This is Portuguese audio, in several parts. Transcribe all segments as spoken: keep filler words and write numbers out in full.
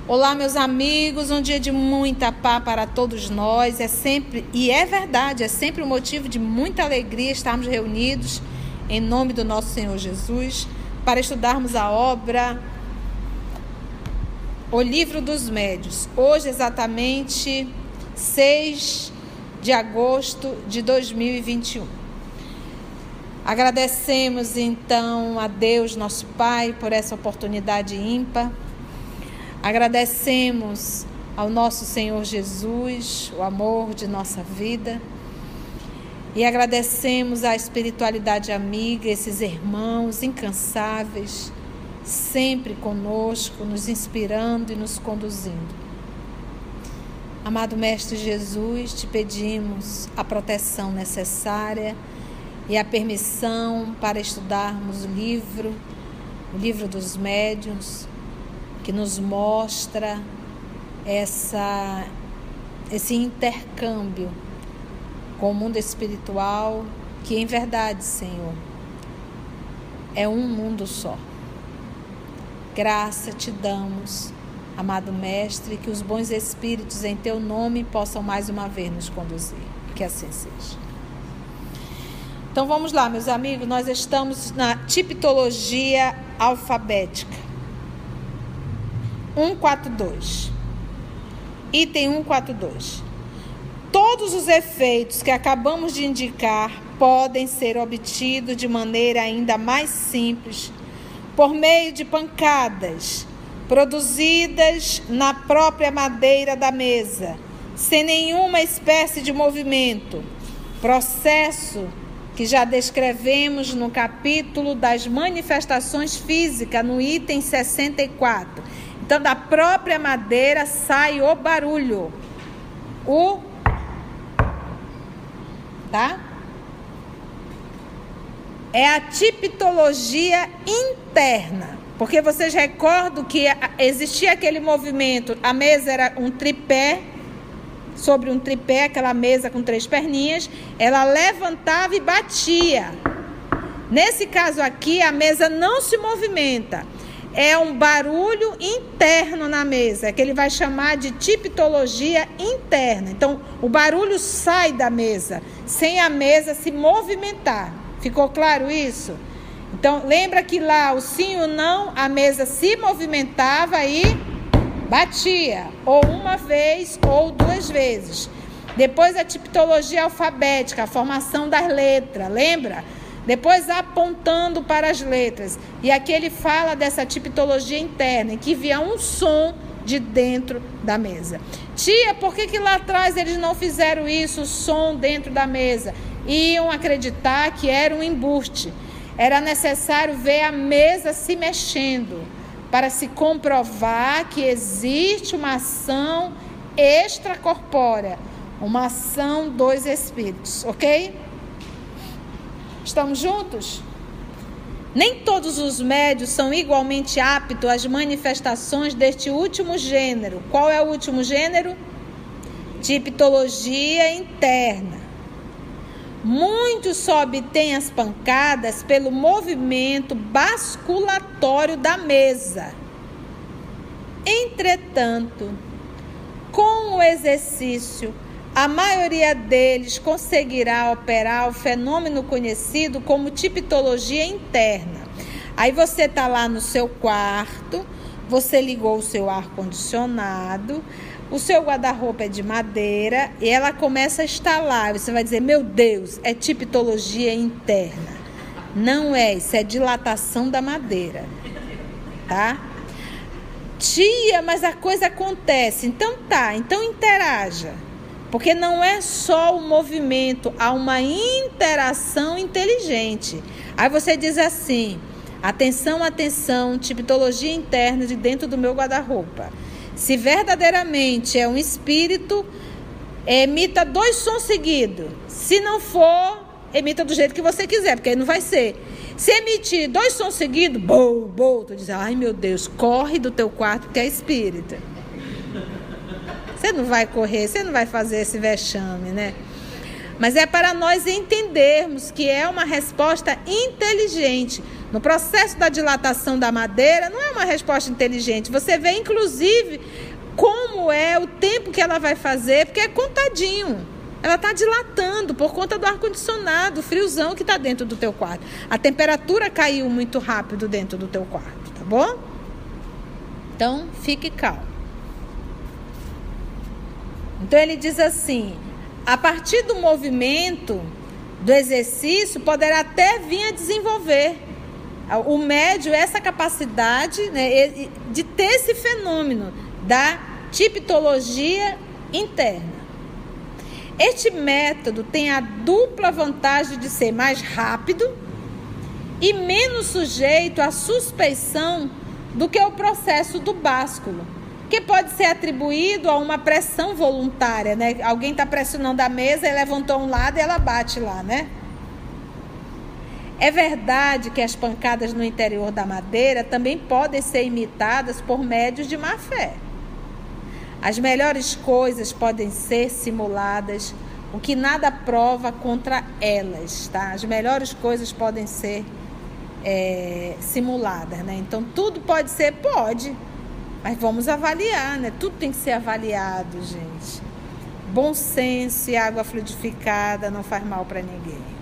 Olá, meus amigos, um dia de muita paz para todos nós. É sempre, e é verdade, é sempre um motivo de muita alegria estarmos reunidos em nome do nosso Senhor Jesus para estudarmos a obra O Livro dos Médiuns. Hoje, exatamente seis de agosto de dois mil e vinte e um. Agradecemos então a Deus, nosso Pai, por essa oportunidade ímpar. Agradecemos ao nosso Senhor Jesus, o amor de nossa vida. E agradecemos à espiritualidade amiga, esses irmãos incansáveis, sempre conosco, nos inspirando e nos conduzindo. Amado Mestre Jesus, te pedimos a proteção necessária e a permissão para estudarmos o livro, o livro dos médiuns, que nos mostra essa, esse intercâmbio com o mundo espiritual, que em verdade, Senhor, é um mundo só. Graça te damos, amado Mestre, que os bons espíritos em teu nome possam mais uma vez nos conduzir. Que assim seja. Então vamos lá, meus amigos, nós estamos na tipologia alfabética. cento e quarenta e dois. Item cento e quarenta e dois. Todos os efeitos que acabamos de indicar podem ser obtidos de maneira ainda mais simples, por meio de pancadas produzidas na própria madeira da mesa, sem nenhuma espécie de movimento, processo que já descrevemos no capítulo das manifestações físicas, no item sessenta e quatro. Então, da própria madeira sai o barulho. O... Tá? É a tipologia interna. Porque vocês recordam que existia aquele movimento, a mesa era um tripé, sobre um tripé, aquela mesa com três perninhas, ela levantava e batia. Nesse caso aqui, a mesa não se movimenta. É um barulho interno na mesa, que ele vai chamar de tipologia interna. Então, o barulho sai da mesa, sem a mesa se movimentar. Ficou claro isso? Então, lembra que lá, o sim ou não, a mesa se movimentava e batia, ou uma vez ou duas vezes. Depois a tipologia alfabética, a formação das letras, lembra? Depois apontando para as letras. E aqui ele fala dessa tipologia interna, em que via um som de dentro da mesa. Tia, por que que lá atrás eles não fizeram isso, o som dentro da mesa? Iam acreditar que era um embuste. Era necessário ver a mesa se mexendo, para se comprovar que existe uma ação extracorpórea, uma ação dos espíritos, ok? Estamos juntos? Nem todos os médiuns são igualmente aptos às manifestações deste último gênero. Qual é o último gênero? Tipologia interna. Muitos só obtêm as pancadas pelo movimento basculatório da mesa. Entretanto, com o exercício, a maioria deles conseguirá operar o fenômeno conhecido como tipologia interna. Aí você está lá no seu quarto, você ligou o seu ar-condicionado, o seu guarda-roupa é de madeira e ela começa a estalar. Você vai dizer, meu Deus, é tipologia interna. Não é, isso é dilatação da madeira, tá? Tia, mas a coisa acontece. Então tá, então interaja. Porque não é só o movimento, há uma interação inteligente. Aí você diz assim, atenção, atenção, tipologia interna de dentro do meu guarda-roupa. Se verdadeiramente é um espírito, emita dois sons seguidos. Se não for, emita do jeito que você quiser, porque aí não vai ser. Se emitir dois sons seguidos, bom, bom, tu diz, ai meu Deus, corre do teu quarto porque é espírita. Você não vai correr, você não vai fazer esse vexame, né? Mas é para nós entendermos que é uma resposta inteligente. no processo da dilatação da madeira, não é uma resposta inteligente. Você vê, inclusive, como é o tempo que ela vai fazer, porque é contadinho. Ela está dilatando por conta do ar-condicionado, o friozão que está dentro do teu quarto. A temperatura caiu muito rápido dentro do teu quarto, tá bom? Então, fique calmo. Então, ele diz assim, a partir do movimento, do exercício, poderá até vir a desenvolver o médio, essa capacidade, né, de ter esse fenômeno da tipitologia interna. Este método tem a dupla vantagem de ser mais rápido e menos sujeito à suspeição do que o processo do básculo, que pode ser atribuído a uma pressão voluntária, né? Alguém está pressionando a mesa e levantou um lado e ela bate lá, né? É verdade que as pancadas no interior da madeira também podem ser imitadas por médios de má fé. As melhores coisas podem ser simuladas, o que nada prova contra elas, tá? As melhores coisas podem ser é, simuladas, né? Então, tudo pode ser? Pode, mas vamos avaliar, né? Tudo tem que ser avaliado, gente. Bom senso e água fluidificada não faz mal para ninguém.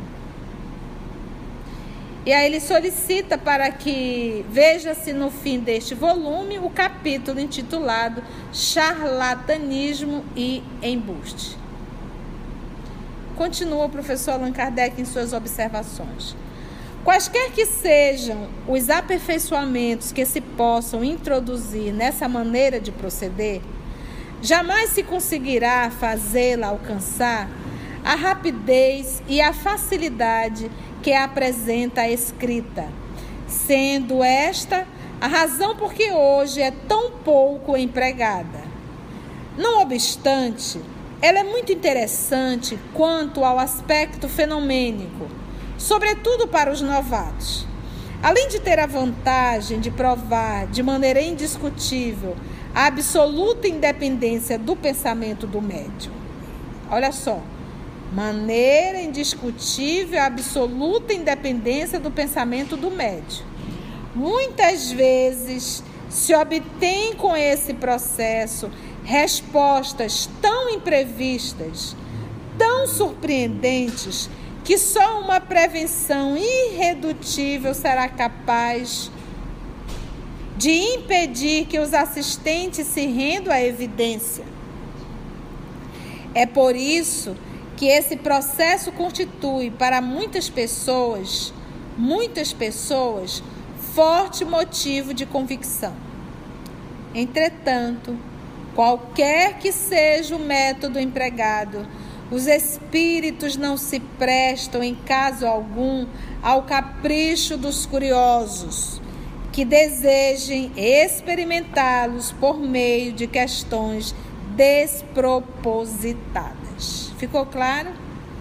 E aí ele solicita para que veja-se no fim deste volume o capítulo intitulado Charlatanismo e Embuste. Continua o professor Allan Kardec em suas observações. Quaisquer que sejam os aperfeiçoamentos que se possam introduzir nessa maneira de proceder, jamais se conseguirá fazê-la alcançar a rapidez e a facilidade que apresenta a escrita, sendo esta a razão por que hoje é tão pouco empregada. Não obstante, ela é muito interessante quanto ao aspecto fenomênico, sobretudo para os novatos. Além de ter a vantagem de provar de maneira indiscutível a absoluta independência do pensamento do médium. Olha só. Maneira indiscutível, absoluta independência do pensamento do médium. Muitas vezes se obtém com esse processo respostas tão imprevistas, tão surpreendentes, que só uma prevenção irredutível será capaz de impedir que os assistentes se rendam à evidência. É por isso que esse processo constitui para muitas pessoas, muitas pessoas, forte motivo de convicção. Entretanto, qualquer que seja o método empregado, os espíritos não se prestam em caso algum ao capricho dos curiosos, que desejem experimentá-los por meio de questões despropositadas. Ficou claro?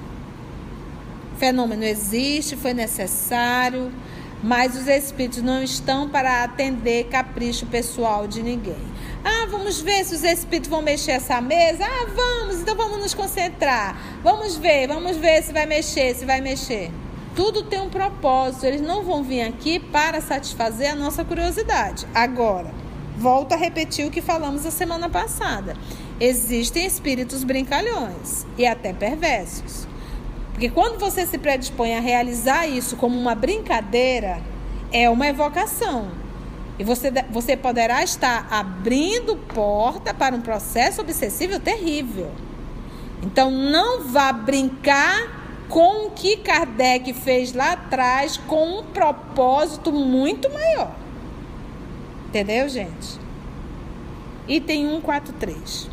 O fenômeno existe, foi necessário, mas os espíritos não estão para atender capricho pessoal de ninguém. Ah, vamos ver se os espíritos vão mexer essa mesa? Ah, vamos, então vamos nos concentrar. Vamos ver, vamos ver se vai mexer, se vai mexer. Tudo tem um propósito, eles não vão vir aqui para satisfazer a nossa curiosidade. Agora, volto a repetir o que falamos a semana passada. Existem espíritos brincalhões e até perversos. Porque quando você se predispõe a realizar isso como uma brincadeira, é uma evocação. E você, você poderá estar abrindo porta para um processo obsessivo terrível. Então, não vá brincar com o que Kardec fez lá atrás com um propósito muito maior. Entendeu, gente? Item cento e quarenta e três.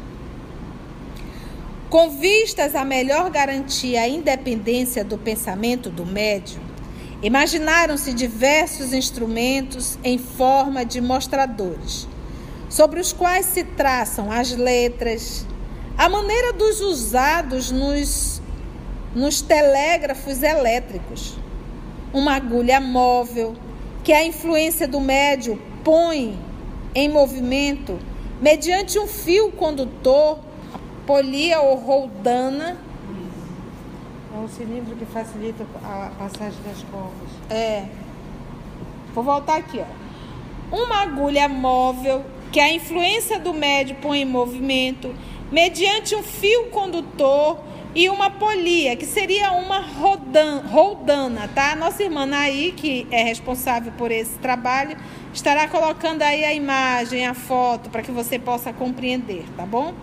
Com vistas à melhor garantia à independência do pensamento do médium, imaginaram-se diversos instrumentos em forma de mostradores, sobre os quais se traçam as letras, a maneira dos usados nos, nos telégrafos elétricos, uma agulha móvel que a influência do médium põe em movimento mediante um fio condutor, polia ou roldana. É um cilindro que facilita a passagem das cordas. É. Vou voltar aqui, ó. Uma agulha móvel que a influência do médio põe em movimento mediante um fio condutor e uma polia, que seria uma rodan, roldana, tá? Nossa irmã Naí, que é responsável por esse trabalho, estará colocando aí a imagem, a foto, para que você possa compreender, tá bom?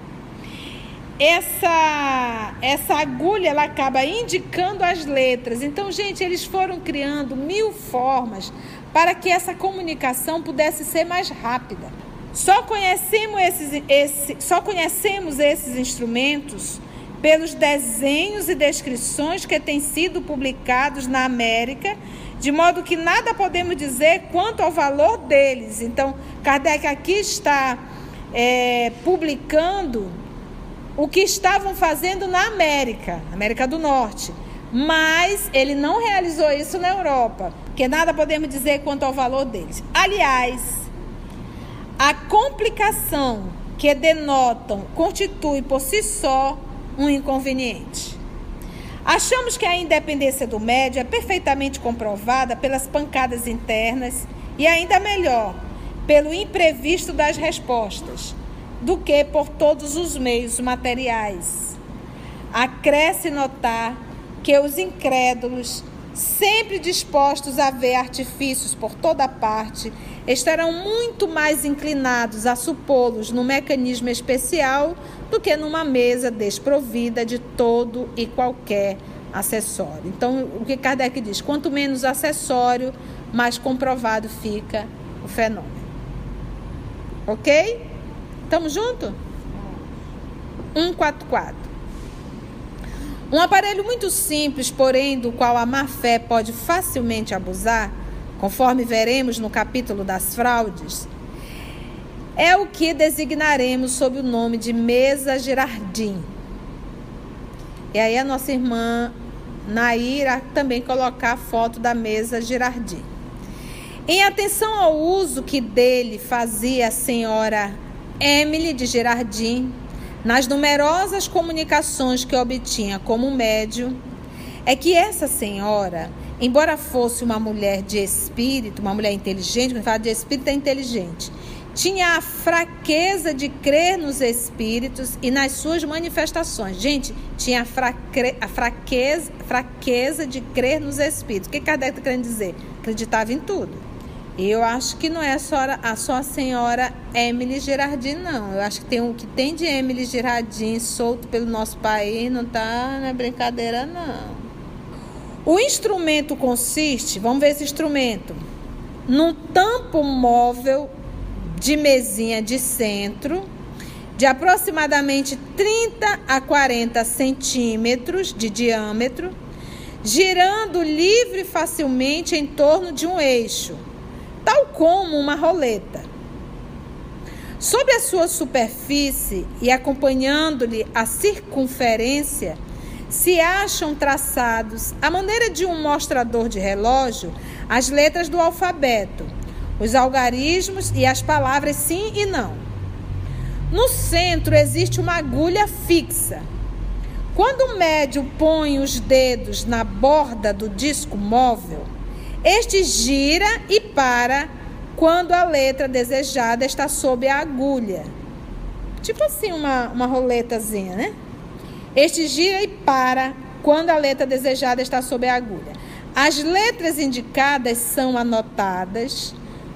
Essa, essa agulha, ela acaba indicando as letras. Então, gente, eles foram criando mil formas para que essa comunicação pudesse ser mais rápida. Só conhecemos esses, esse, só conhecemos esses instrumentos pelos desenhos e descrições que têm sido publicados na América, de modo que nada podemos dizer quanto ao valor deles. Então, Kardec aqui está é, publicando o que estavam fazendo na América, América do Norte, mas ele não realizou isso na Europa, porque nada podemos dizer quanto ao valor deles. Aliás, a complicação que denotam constitui por si só um inconveniente. Achamos que a independência do médio é perfeitamente comprovada pelas pancadas internas e, ainda melhor, pelo imprevisto das respostas, do que por todos os meios materiais. Acresce notar que os incrédulos, sempre dispostos a ver artifícios por toda parte, estarão muito mais inclinados a supô-los no mecanismo especial do que numa mesa desprovida de todo e qualquer acessório. Então, o que Kardec diz? Quanto menos acessório, mais comprovado fica o fenômeno. Ok? Estamos juntos? cento e quarenta e quatro. Um aparelho muito simples, porém do qual a má-fé pode facilmente abusar, conforme veremos no capítulo das fraudes, é o que designaremos sob o nome de mesa Girardin. E aí a nossa irmã Naira também colocar a foto da mesa Girardin. Em atenção ao uso que dele fazia a senhora Emily de Girardin, nas numerosas comunicações que obtinha como médium, é que essa senhora, embora fosse uma mulher de espírito, uma mulher inteligente, quando fala de espírito é inteligente, tinha a fraqueza de crer nos espíritos e nas suas manifestações. Gente, tinha a, fraque, a fraqueza, fraqueza de crer nos espíritos. O que Kardec está querendo dizer? Acreditava em tudo. Eu acho que não é só a, só a senhora Emily Girardin, não. Eu acho que tem o que tem de Emily Girardin solto pelo nosso país, não tá na brincadeira, não. O instrumento consiste, vamos ver esse instrumento, num tampo móvel de mesinha de centro, de aproximadamente trinta a quarenta centímetros de diâmetro, girando livre e facilmente em torno de um eixo, tal como uma roleta. Sob a sua superfície e acompanhando-lhe a circunferência, se acham traçados, à maneira de um mostrador de relógio, as letras do alfabeto, os algarismos e as palavras sim e não. No centro existe uma agulha fixa. Quando o médium põe os dedos na borda do disco móvel, este gira e para quando a letra desejada está sob a agulha. Tipo assim, uma, uma roletazinha, né? Este gira e para quando a letra desejada está sob a agulha. As letras indicadas são anotadas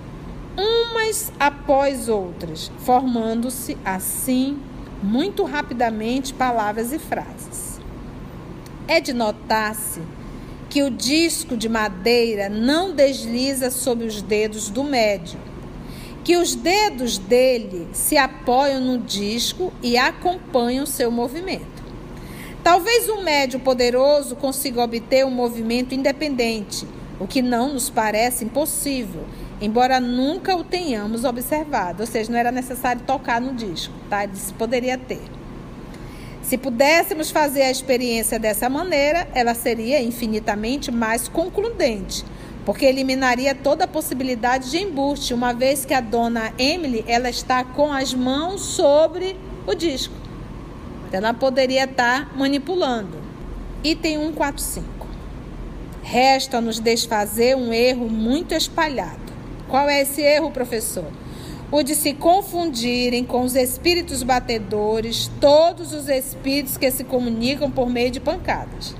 umas após outras, formando-se assim, muito rapidamente, palavras e frases. É de notar-se que o disco de madeira não desliza sob os dedos do médium, que os dedos dele se apoiam no disco e acompanham seu movimento. Talvez um médium poderoso consiga obter um movimento independente, o que não nos parece impossível, embora nunca o tenhamos observado. Ou seja, não era necessário tocar no disco, tá? Ele poderia ter. Se pudéssemos fazer a experiência dessa maneira, ela seria infinitamente mais concludente, porque eliminaria toda a possibilidade de embuste, uma vez que a dona Emily, ela está com as mãos sobre o disco. Ela poderia estar manipulando. Item cento e quarenta e cinco. Resta-nos desfazer um erro muito espalhado. Qual é esse erro, professor? O de se confundirem com os espíritos batedores, todos os espíritos que se comunicam por meio de pancadas.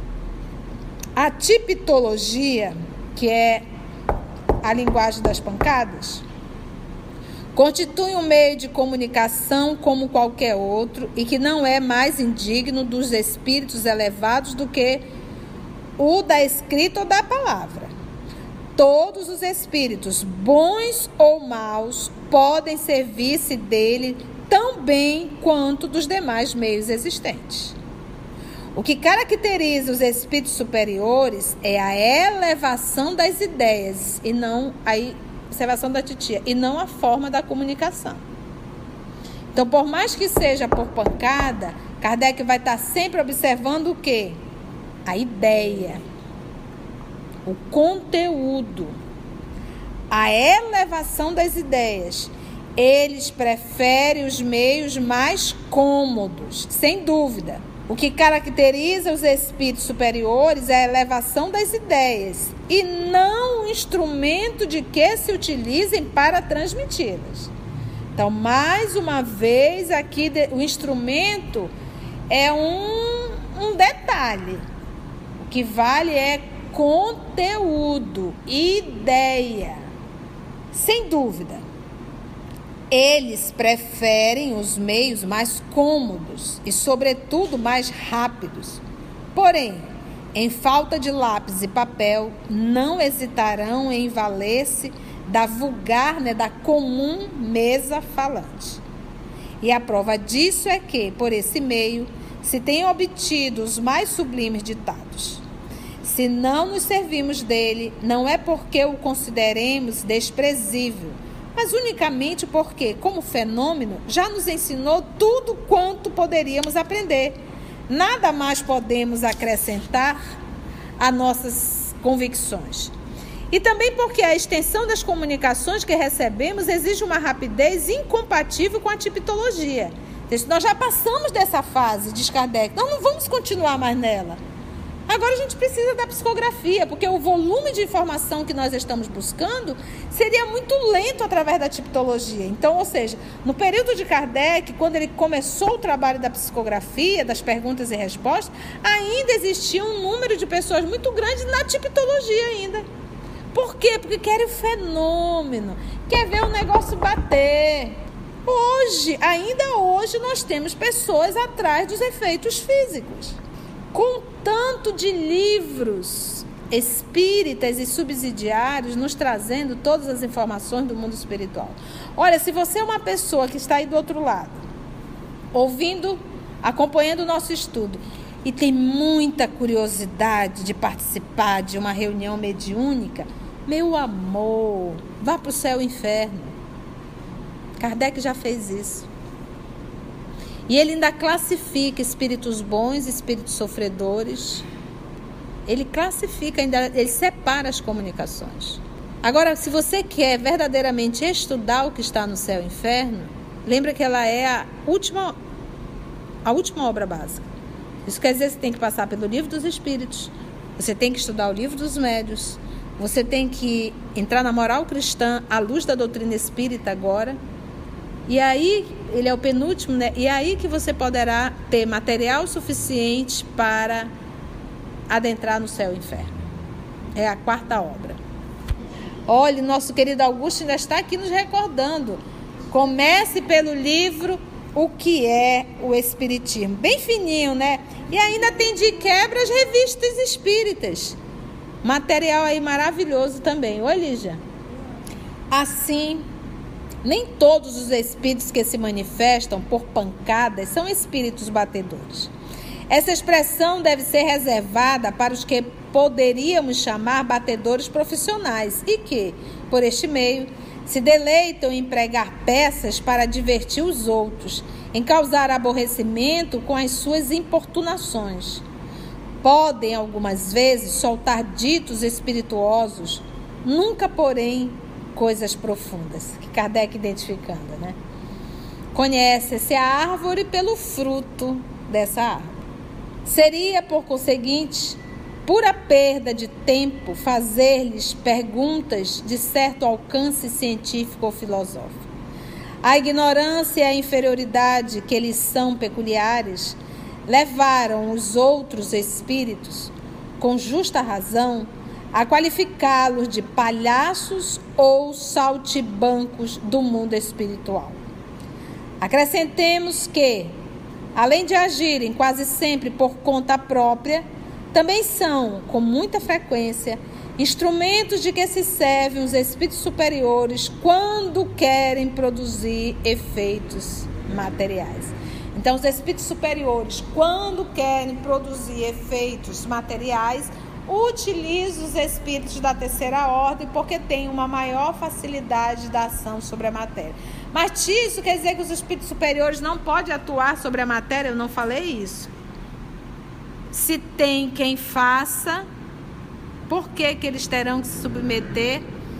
A tipitologia, que é a linguagem das pancadas, constitui um meio de comunicação como qualquer outro e que não é mais indigno dos espíritos elevados do que o da escrita ou da palavra. Todos os espíritos, bons ou maus, podem servir-se dele tão bem quanto dos demais meios existentes. O que caracteriza os espíritos superiores é a elevação das ideias e não a observação da titia, e não a forma da comunicação. Então, por mais que seja por pancada, Kardec vai estar sempre observando o quê? A ideia, o conteúdo, a elevação das ideias. Eles preferem os meios mais cômodos, sem dúvida. O que caracteriza os espíritos superiores é a elevação das ideias e não o instrumento de que se utilizem para transmiti-las. Então, mais uma vez, aqui o instrumento é um, um detalhe. O que vale é conteúdo, ideia, sem dúvida. Eles preferem os meios mais cômodos e, sobretudo, mais rápidos. Porém, em falta de lápis e papel, não hesitarão em valer-se da vulgar, né, da comum mesa falante. E a prova disso é que, por esse meio, se têm obtido os mais sublimes ditados. Se não nos servimos dele, não é porque o consideremos desprezível, mas unicamente porque, como fenômeno, já nos ensinou tudo quanto poderíamos aprender. Nada mais podemos acrescentar a nossas convicções. E também porque a extensão das comunicações que recebemos exige uma rapidez incompatível com a tipitologia. Nós já passamos dessa fase, diz Kardec, nós não vamos continuar mais nela. Agora a gente precisa da psicografia, porque o volume de informação que nós estamos buscando seria muito lento através da tipologia. Então, ou seja, no período de Kardec, quando ele começou o trabalho da psicografia, das perguntas e respostas, ainda existia um número de pessoas muito grande na tipologia ainda. Por quê? Porque quer o fenômeno, quer ver o negócio bater. Hoje, ainda hoje, nós temos pessoas atrás dos efeitos físicos. Com tanto de livros espíritas e subsidiários nos trazendo todas as informações do mundo espiritual. Olha, se você é uma pessoa que está aí do outro lado, ouvindo, acompanhando o nosso estudo, e tem muita curiosidade de participar de uma reunião mediúnica, meu amor, vá para o céu e inferno. Kardec já fez isso. E ele ainda classifica espíritos bons e espíritos sofredores. Ele classifica, ainda, ele separa as comunicações. Agora, se você quer verdadeiramente estudar o que está no céu e inferno, lembra que ela é a última, a última obra básica. Isso quer dizer que você tem que passar pelo livro dos espíritos, você tem que estudar o livro dos médiuns, você tem que entrar na moral cristã à luz da doutrina espírita agora. E aí, ele é o penúltimo, né? E aí que você poderá ter material suficiente para adentrar no céu e inferno. É a quarta obra. Olha, nosso querido Augusto ainda está aqui nos recordando. Comece pelo livro O que é o Espiritismo. Bem fininho, né? E ainda tem de quebra as revistas espíritas. Material aí maravilhoso também. Oi, Lígia. Assim, nem todos os espíritos que se manifestam por pancadas são espíritos batedores. Essa expressão deve ser reservada para os que poderíamos chamar batedores profissionais e que, por este meio, se deleitam em pregar peças para divertir os outros, em causar aborrecimento com as suas importunações. Podem, algumas vezes, soltar ditos espirituosos, nunca, porém, coisas profundas, que Kardec identificando, né? Conhece-se a árvore pelo fruto dessa árvore. Seria, por conseguinte, pura perda de tempo fazer-lhes perguntas de certo alcance científico ou filosófico. A ignorância e a inferioridade que lhes são peculiares levaram os outros espíritos, com justa razão, a qualificá-los de palhaços ou saltimbancos do mundo espiritual. Acrescentemos que, além de agirem quase sempre por conta própria, também são, com muita frequência, instrumentos de que se servem os espíritos superiores quando querem produzir efeitos materiais. Então, os espíritos superiores, quando querem produzir efeitos materiais, utilizam os espíritos da terceira ordem porque têm uma maior facilidade da ação sobre a matéria. Mas isso quer dizer que os espíritos superiores não podem atuar sobre a matéria? Eu não falei isso. Se tem quem faça, por que que eles terão que se submeter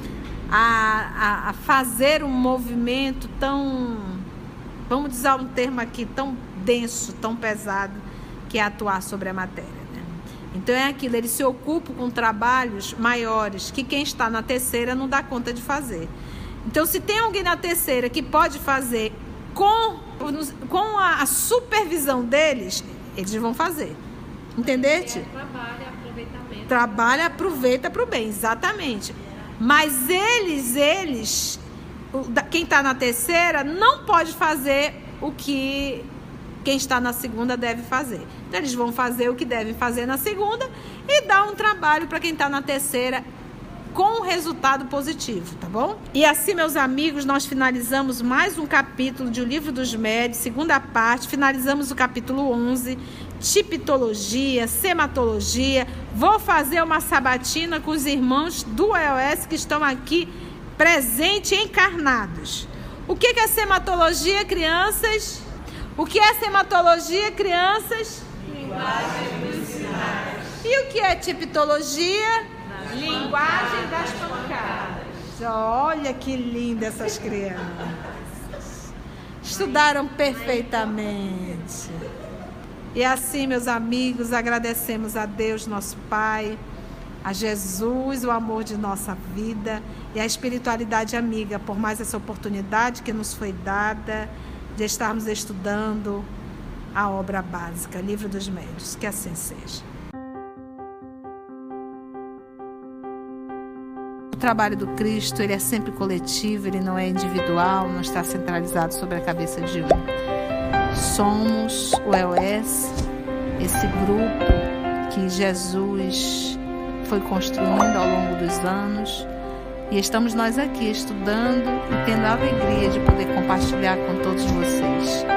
a, a, a fazer um movimento tão, vamos dizer um termo aqui, tão denso, tão pesado, que é atuar sobre a matéria, né? Então é aquilo, eles se ocupam com trabalhos maiores que quem está na terceira não dá conta de fazer. Então, se tem alguém na terceira que pode fazer com, com a, a supervisão deles, eles vão fazer. Entendeste? É, trabalha, aproveitamento. Trabalha, aproveita para o bem, exatamente. Mas eles, eles, quem está na terceira, não pode fazer o que quem está na segunda deve fazer. Então, eles vão fazer o que devem fazer na segunda e dar um trabalho para quem está na terceira com um resultado positivo, tá bom? E assim, meus amigos, nós finalizamos mais um capítulo de O Livro dos Médiuns, segunda parte. Finalizamos o capítulo onze, tipitologia, sematologia. Vou fazer uma sabatina com os irmãos do E O S que estão aqui presentes e encarnados. O que é sematologia, crianças? O que é sematologia, crianças? Linguagem dos sinais. E o que é tipitologia? Linguagem das pancadas. Olha que linda essas crianças. Estudaram perfeitamente. E assim, meus amigos, agradecemos a Deus, nosso Pai, a Jesus, o amor de nossa vida e a espiritualidade amiga, por mais essa oportunidade que nos foi dada de estarmos estudando a obra básica, Livro dos Médiuns. Que assim seja. O trabalho do Cristo, ele é sempre coletivo, ele não é individual, não está centralizado sobre a cabeça de um. Somos o E O S, esse grupo que Jesus foi construindo ao longo dos anos, e estamos nós aqui estudando e tendo a alegria de poder compartilhar com todos vocês.